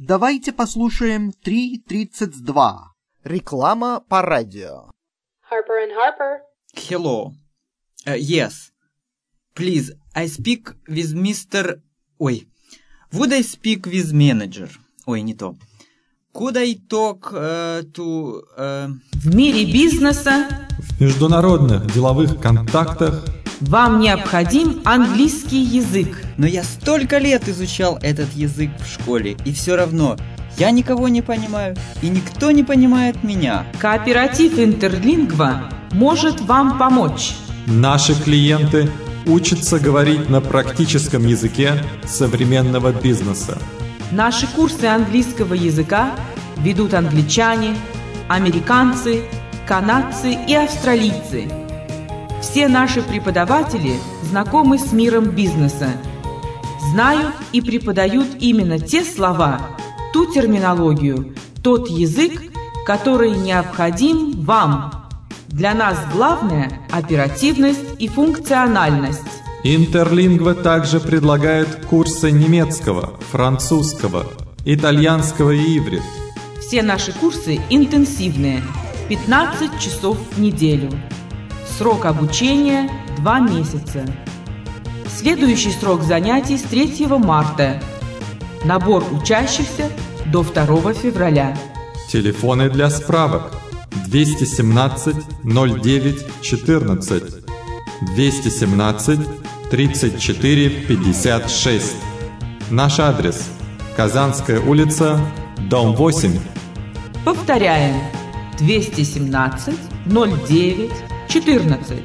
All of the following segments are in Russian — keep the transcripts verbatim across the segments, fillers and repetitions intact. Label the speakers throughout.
Speaker 1: Давайте послушаем три тридцать два.
Speaker 2: Реклама по радио.
Speaker 3: Harper and Harper.
Speaker 4: Hello. Uh, yes. Please, I speak with мистер... Ой. Would I speak with manager? Ой, не то. Could I talk uh, to... Uh...
Speaker 5: В мире бизнеса,
Speaker 6: в международных деловых контактах
Speaker 5: вам необходим английский язык.
Speaker 4: Но я столько лет изучал этот язык в школе, и все равно я никого не понимаю, и никто не понимает меня.
Speaker 5: Кооператив Интерлингва может вам помочь.
Speaker 6: Наши клиенты учатся говорить на практическом языке современного бизнеса.
Speaker 5: Наши курсы английского языка ведут англичане, американцы, канадцы и австралийцы. Все наши преподаватели знакомы с миром бизнеса, знают и преподают именно те слова, ту терминологию, тот язык, который необходим вам. Для нас главное – оперативность и функциональность.
Speaker 6: Интерлингва также предлагает курсы немецкого, французского, итальянского и иврит.
Speaker 5: Все наши курсы интенсивные, пятнадцать часов в неделю. Срок обучения – два месяца. Следующий срок занятий с третьего марта. Набор учащихся до второго февраля.
Speaker 6: Телефоны для справок двести семнадцать ноль девять четырнадцать, двести семнадцать тридцать четыре пятьдесят шесть. Наш адрес – Казанская улица, дом восемь.
Speaker 5: Повторяем: двести семнадцать ноль девять четырнадцать,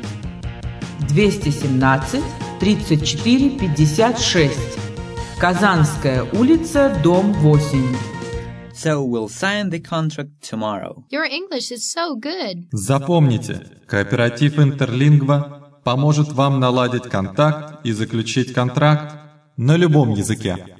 Speaker 5: двести семнадцать тридцать четыре пятьдесят шесть. Казанская улица, дом восемь.
Speaker 4: So we'll sign the contract tomorrow.
Speaker 3: Your English is so good.
Speaker 6: Запомните, кооператив Интерлингва поможет вам наладить контакт и заключить контракт на любом языке.